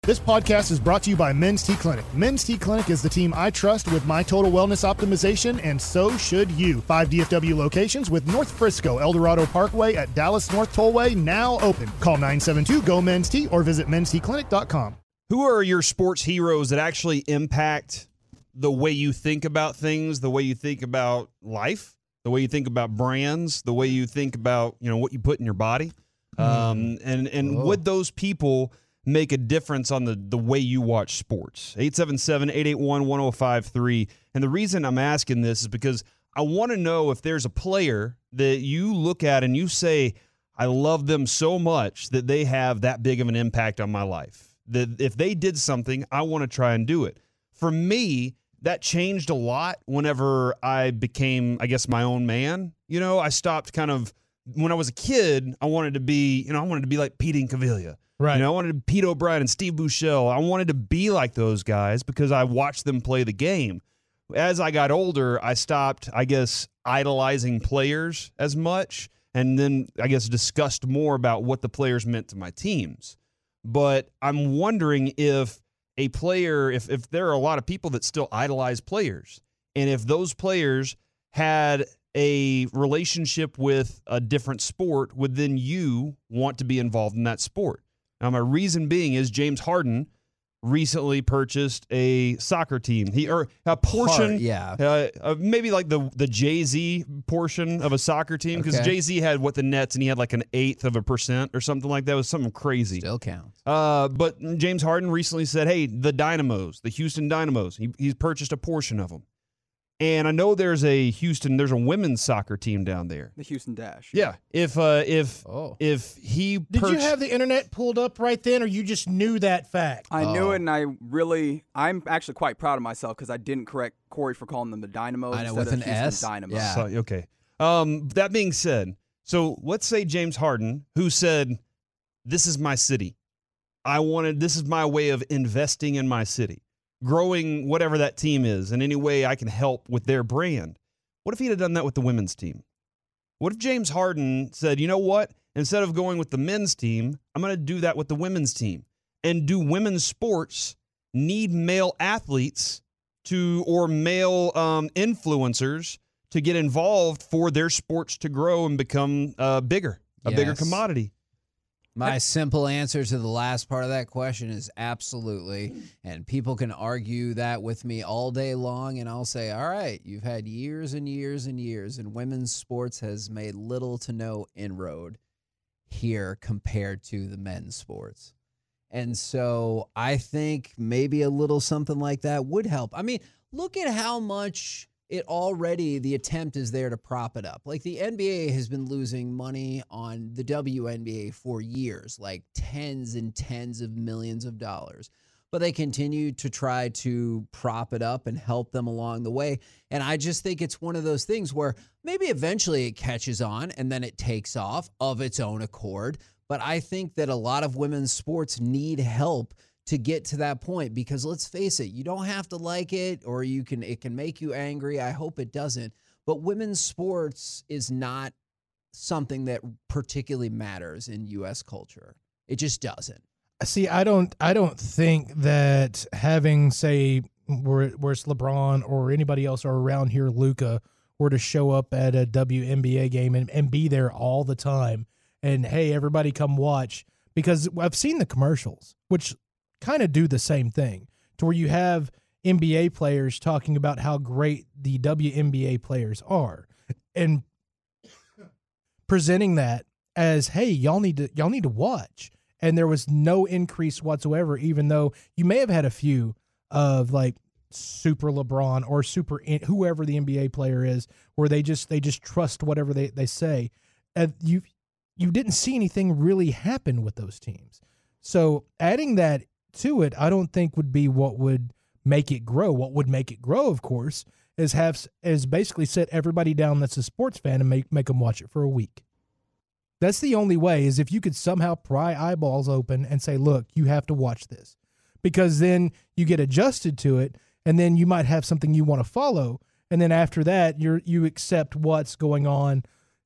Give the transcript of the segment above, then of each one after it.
This podcast is brought to you by Men's T Clinic. Men's T Clinic is the team I trust with my total wellness optimization, and so should you. 5 DFW locations with North Frisco, El Dorado Parkway at Dallas North Tollway now open. Call 972-GO-MEN'S-T or visit mensteclinic.com. Who are your sports heroes that actually impact the way you think about things, the way you think about life, the way you think about brands, the way you think about, what you put in your body? Would those people make a difference on the way you watch sports? 877-881-1053. And the reason I'm asking this is because I want to know if there's a player that you look at and you say, I love them so much that they have that big of an impact on my life. That if they did something, I want to try and do it. For me, that changed a lot whenever I became, I guess, my own man. I stopped when I was a kid, I wanted to be like Pete Incaviglia. Right. I wanted to be Pete O'Brien and Steve Buechele. I wanted to be like those guys because I watched them play the game. As I got older, I stopped, I guess, idolizing players as much, and then, I guess, discussed more about what the players meant to my teams. But I'm wondering if a player, if there are a lot of people that still idolize players, and if those players had a relationship with a different sport, would then you want to be involved in that sport? Now, my reason being is James Harden recently purchased a soccer team. A portion, maybe like the Jay-Z portion of a soccer team, because Jay-Z had the Nets, and he had like 0.1% or something like that. It was something crazy. Still counts. But James Harden recently said, hey, the Dynamos, the Houston Dynamos, he's purchased a portion of them. And I know there's a women's soccer team down there. The Houston Dash. Yeah. If he Did you have the internet pulled up right then, or you just knew that fact? I knew it, and I'm actually quite proud of myself because I didn't correct Corey for calling them the Dynamos I know, instead with of an Houston S? Dynamos. Yeah. So, okay. That being said, so let's say James Harden, who said, this is my city. This is my way of investing in my city, growing whatever that team is in any way I can help with their brand. What if he had done that with the women's team? What if James Harden said, you know what? Instead of going with the men's team, I'm going to do that with the women's team. And do women's sports need male athletes or male influencers to get involved for their sports to grow and become bigger commodity? My simple answer to the last part of that question is absolutely. And people can argue that with me all day long, and I'll say, all right, you've had years and years and years, and women's sports has made little to no inroad here compared to the men's sports. And so I think maybe a little something like that would help. I mean, look at how much the attempt is there to prop it up. Like the NBA has been losing money on the WNBA for years, like tens and tens of millions of dollars. But they continue to try to prop it up and help them along the way. And I just think it's one of those things where maybe eventually it catches on and then it takes off of its own accord. But I think that a lot of women's sports need help to get to that point, because let's face it, you don't have to like it, or it can make you angry. I hope it doesn't. But women's sports is not something that particularly matters in U.S. culture. It just doesn't. See, I don't think that having, say, where it's LeBron or anybody else or around here, Luka, were to show up at a WNBA game and be there all the time and, hey, everybody come watch, because I've seen the commercials, which kind of do the same thing, to where you have NBA players talking about how great the WNBA players are and presenting that as, hey, y'all need to watch. And there was no increase whatsoever, even though you may have had a few of like super LeBron or super whoever the NBA player is, where they just trust whatever they say. And you didn't see anything really happen with those teams. So adding that to it, I don't think would be what would make it grow. What would make it grow, of course, is basically set everybody down that's a sports fan and make them watch it for a week. That's the only way, is if you could somehow pry eyeballs open and say, look, you have to watch this. Because then you get adjusted to it, and then you might have something you want to follow. And then after that, you accept what's going on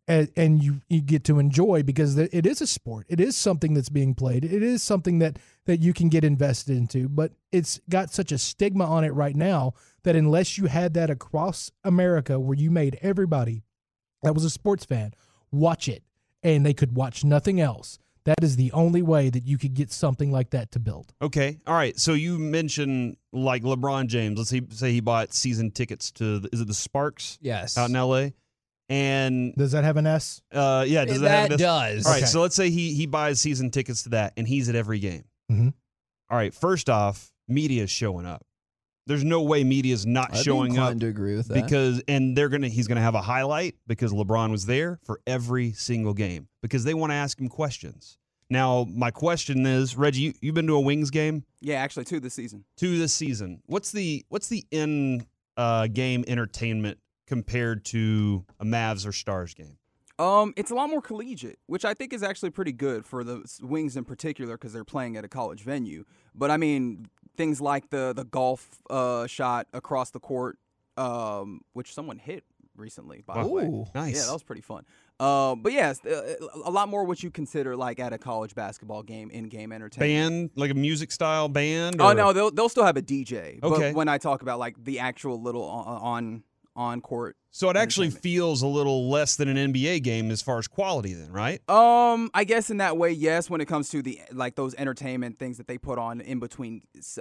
and you get to enjoy because it is a sport. It is something that's being played. It is something that you can get invested into, but it's got such a stigma on it right now that unless you had that across America where you made everybody that was a sports fan watch it and they could watch nothing else, that is the only way that you could get something like that to build. Okay. All right. So you mentioned like LeBron James. Let's say he bought season tickets to, is it the Sparks? Yes. Out in L.A.? And Does that have an S? yeah, does that have That this? does. All right, Okay. so let's say he buys season tickets to that, and he's at every game. Mm-hmm. All right, first off, media's showing up. There's no way media's not showing up to agree with that. because, and he's gonna have a highlight because LeBron was there for every single game because they want to ask him questions. Now, my question is, Reggie, you've been to a Wings game? Yeah, actually, 2 this season. 2 this season. What's the in game entertainment compared to a Mavs or Stars game? It's a lot more collegiate, which I think is actually pretty good for the Wings in particular because they're playing at a college venue. But I mean, things like the golf shot across the court, which someone hit recently, by the way. Ooh. Nice. Yeah, that was pretty fun. But yes, a lot more what you consider like at a college basketball game, in-game entertainment. Band, like a music style band? Oh or- no, they'll still have a DJ. Okay. But when I talk about like the actual little on court. So it actually entertainment. feels a little less than an NBA game as far as quality then, right? I guess in that way, yes. When it comes to the like those entertainment things that they put on in between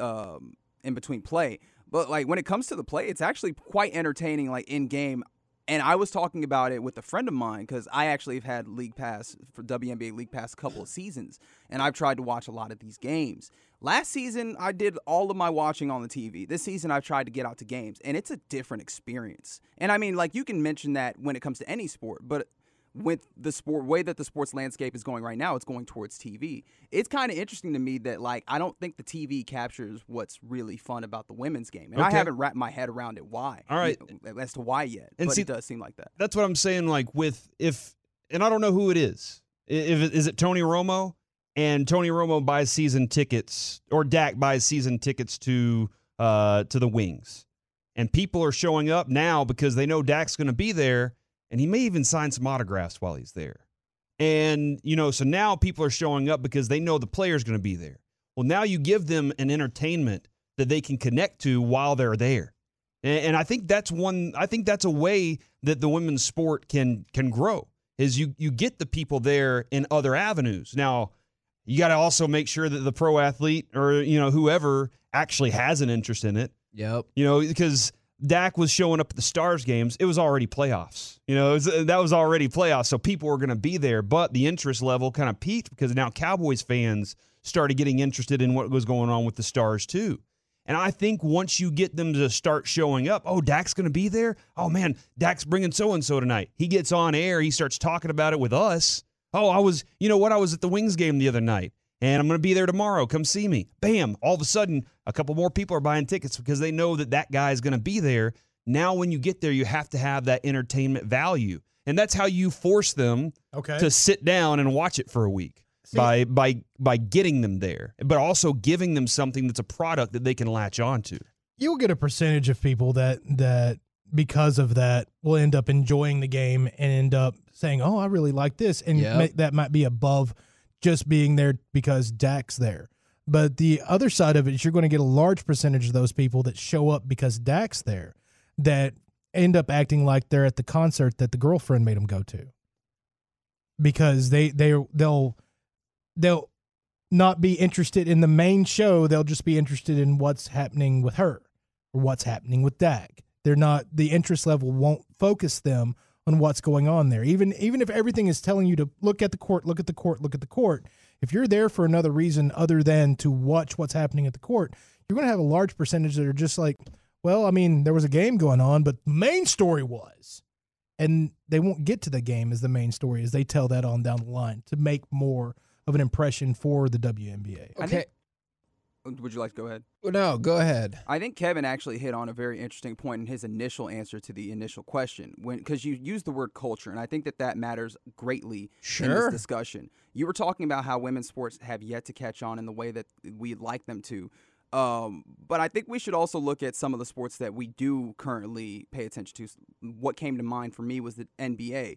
play, but like when it comes to the play, it's actually quite entertaining, like in game. And I was talking about it with a friend of mine because I actually have had League Pass for WNBA League Pass a couple of seasons, and I've tried to watch a lot of these games. Last season, I did all of my watching on the TV. This season, I've tried to get out to games, and it's a different experience. And I mean, like you can mention that when it comes to any sport, but with the sport way that the sports landscape is going right now, it's going towards TV. It's kind of interesting to me that like I don't think the TV captures what's really fun about the women's game, and I Okay. haven't wrapped my head around it why. All right. As to why yet, And but see- it does seem like that. That's what I'm saying. Like and I don't know who it is. Is it Tony Romo? And Tony Romo buys season tickets, or Dak buys season tickets to the Wings, and people are showing up now because they know Dak's going to be there. And he may even sign some autographs while he's there. And, so now people are showing up because they know the player's going to be there. Well, now you give them an entertainment that they can connect to while they're there. And I think that's a way that the women's sport can grow, is you get the people there in other avenues. Now, you got to also make sure that the pro athlete or, whoever actually has an interest in it, Yep. because Dak was showing up at the Stars games. It was already playoffs. That was already playoffs, so people were going to be there. But the interest level kind of peaked because now Cowboys fans started getting interested in what was going on with the Stars too. And I think once you get them to start showing up, oh, Dak's going to be there? Oh, man, Dak's bringing so-and-so tonight. He gets on air. He starts talking about it with us. Oh, I was at the Wings game the other night, and I'm going to be there tomorrow. Come see me. Bam. All of a sudden, a couple more people are buying tickets because they know that guy is going to be there. Now, when you get there, you have to have that entertainment value. And that's how you force them to sit down and watch it for a week. By getting them there, but also giving them something that's a product that they can latch on to. You'll get a percentage of people that because of that will end up enjoying the game and end up saying, "Oh, I really like this," and Yep. that might be above just being there because Dak's there. But the other side of it is you're going to get a large percentage of those people that show up because Dak's there that end up acting like they're at the concert that the girlfriend made them go to, because they'll not be interested in the main show. They'll just be interested in what's happening with her or what's happening with Dak. They're not, the interest level won't focus them on what's going on there. Even if everything is telling you to look at the court, look at the court, look at the court, if you're there for another reason other than to watch what's happening at the court, you're going to have a large percentage that are just like, well, I mean, there was a game going on, but the main story was. And they won't get to the game as the main story as they tell that on down the line to make more of an impression for the WNBA. Okay. Would you like to go ahead? No, go ahead. I think Kevin actually hit on a very interesting point in his initial answer to the initial question, because you used the word culture, and I think that matters greatly in this discussion. You were talking about how women's sports have yet to catch on in the way that we'd like them to. But I think we should also look at some of the sports that we do currently pay attention to. What came to mind for me was the NBA.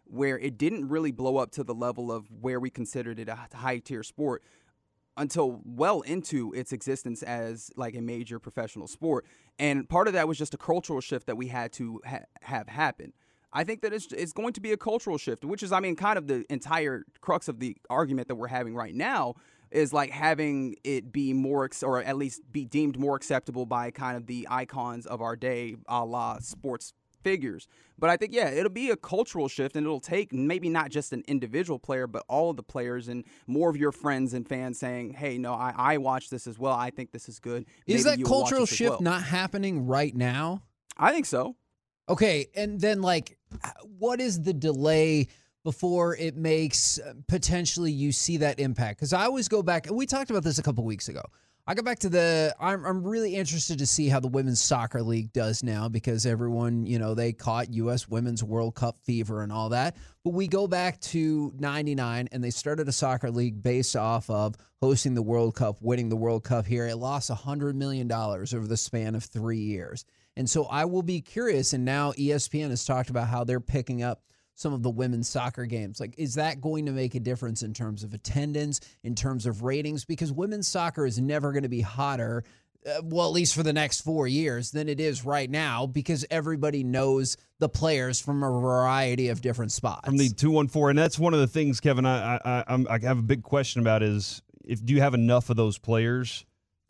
where it didn't really blow up to the level of where we considered it a high-tier sport until well into its existence as like a major professional sport. And part of that was just a cultural shift that we had to have happen. I think that it's going to be a cultural shift, which is, I mean, kind of the entire crux of the argument that we're having right now, is like having it be more, or at least be deemed more acceptable by kind of the icons of our day, a la sports figures. But I think, yeah, it'll be a cultural shift, and it'll take maybe not just an individual player, but all of the players and more of your friends and fans saying, hey, no, I watch this as well. I think this is good. Is that cultural shift not happening right now? I think so. Okay, and then, like, what is the delay before it makes potentially you see that impact? Because I always go back, and we talked about this a couple weeks ago. I go back to I'm really interested to see how the Women's Soccer League does now, because everyone, they caught U.S. Women's World Cup fever and all that. But we go back to 99, and they started a soccer league based off of hosting the World Cup, winning the World Cup here. It lost $100 million over the span of 3 years. And so I will be curious, and now ESPN has talked about how they're picking up some of the women's soccer games. Like, is that going to make a difference in terms of attendance, in terms of ratings? Because women's soccer is never going to be hotter, well, at least for the next 4 years, than it is right now, because everybody knows the players from a variety of different spots. From the 214, and that's one of the things, Kevin, I have a big question about is, do you have enough of those players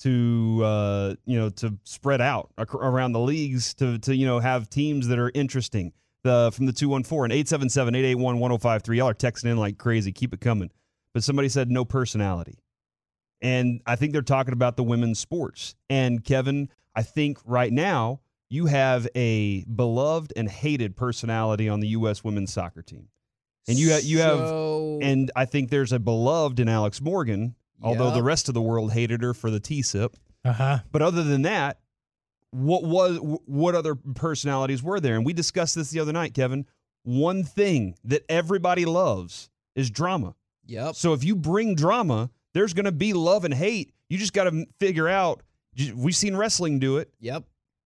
to spread out around the leagues to have teams that are interesting? From the 214 and 877-881-1053. Y'all are texting in like crazy. Keep it coming. But somebody said no personality. And I think they're talking about the women's sports. And Kevin, I think right now you have a beloved and hated personality on the U.S. women's soccer team. And you have, and I think there's a beloved in Alex Morgan, although the rest of the world hated her for the T-SIP. But other than that, what other personalities were there? And we discussed this the other night, Kevin. One thing that everybody loves is drama. Yep. So if you bring drama, there's going to be love and hate. You just got to figure out. We've seen wrestling do it. Yep.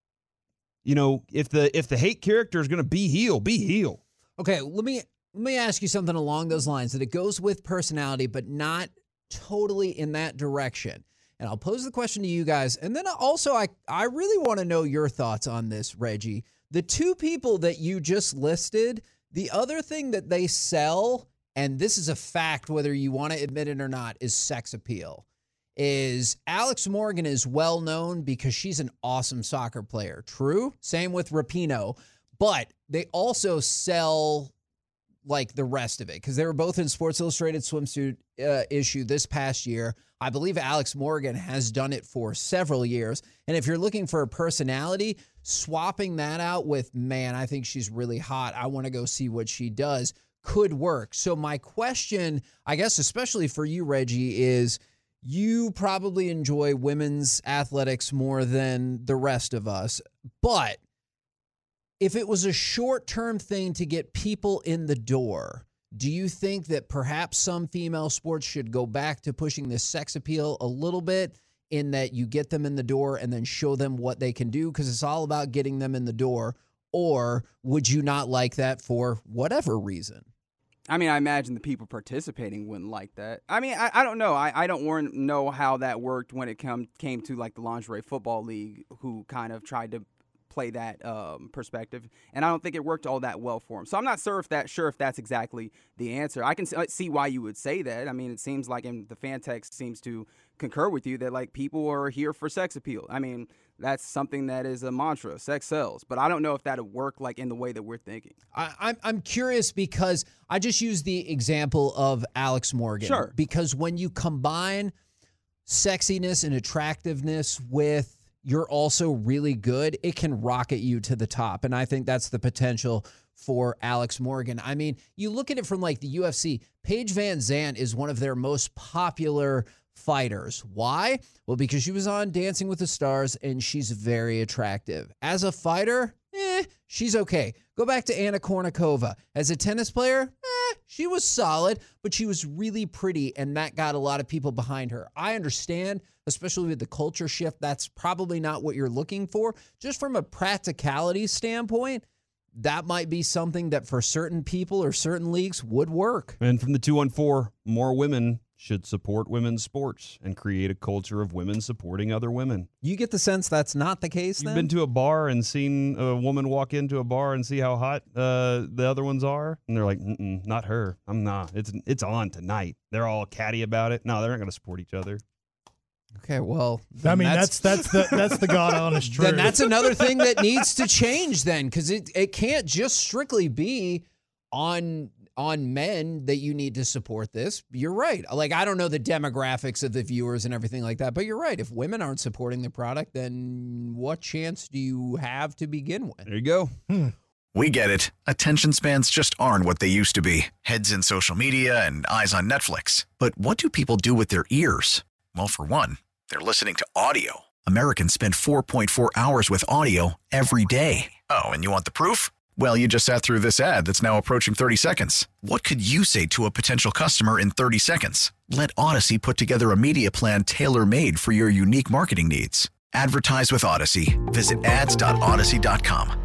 If the hate character is going to be heel, be heel. Okay, let me ask you something along those lines, that it goes with personality, but not totally in that direction. And I'll pose the question to you guys. And then also, I really want to know your thoughts on this, Reggie. The two people that you just listed, the other thing that they sell, and this is a fact whether you want to admit it or not, is sex appeal. Is Alex Morgan is well known because she's an awesome soccer player. True. Same with Rapinoe. But they also sell like the rest of it, because they were both in Sports Illustrated swimsuit issue this past year. I believe Alex Morgan has done it for several years. And if you're looking for a personality, swapping that out with, man, I think she's really hot, I want to go see what she does, could work. So my question, I guess, especially for you, Reggie, is you probably enjoy women's athletics more than the rest of us. But if it was a short-term thing to get people in the door, do you think that perhaps some female sports should go back to pushing this sex appeal a little bit, in that you get them in the door and then show them what they can do, because it's all about getting them in the door? Or would you not like that for whatever reason? I mean, I imagine the people participating wouldn't like that. I mean, I don't know. I don't know how that worked when it came to like the Lingerie Football League, who kind of tried to play that perspective, and I don't think it worked all that well for him. So I'm not sure if that's exactly the answer. I can see why you would say that. I mean, it seems like, and the fan text seems to concur with you, that like people are here for sex appeal. I mean, that's something that is a mantra. Sex sells. But I don't know if that would work like in the way that we're thinking. I'm curious, because I just used the example of Alex Morgan. Sure. Because when you combine sexiness and attractiveness with you're also really good, it can rocket you to the top. And I think that's the potential for Alex Morgan. I mean, you look at it from like the UFC, Paige Van Zandt is one of their most popular fighters. Why? Well, because she was on Dancing with the Stars and she's very attractive. As a fighter, she's okay. Go back to Anna Kournikova. As a tennis player, she was solid, but she was really pretty, and that got a lot of people behind her. I understand, especially with the culture shift, that's probably not what you're looking for. Just from a practicality standpoint, that might be something that for certain people or certain leagues would work. And from the 214, more women should support women's sports and create a culture of women supporting other women. You get the sense that's not the case You've then? been to a bar and seen a woman walk into a bar and see how hot the other ones are? And they're like, not her. I'm not. It's on tonight. They're all catty about it. No, they're not going to support each other. Okay, well, I mean, that's the God honest truth. then that's another thing that needs to change then, because it can't just strictly be on men that you need to support this. You're right. Like, I don't know the demographics of the viewers and everything like that, but you're right. If women aren't supporting the product, then what chance do you have to begin with? There you go. We get it. Attention spans just aren't what they used to be. Heads in social media and eyes on Netflix. But what do people do with their ears? Well, for one, they're listening to audio. Americans spend 4.4 hours with audio every day. Oh, and you want the proof? Well, you just sat through this ad that's now approaching 30 seconds. What could you say to a potential customer in 30 seconds? Let Odyssey put together a media plan tailor-made for your unique marketing needs. Advertise with Odyssey. Visit ads.odyssey.com.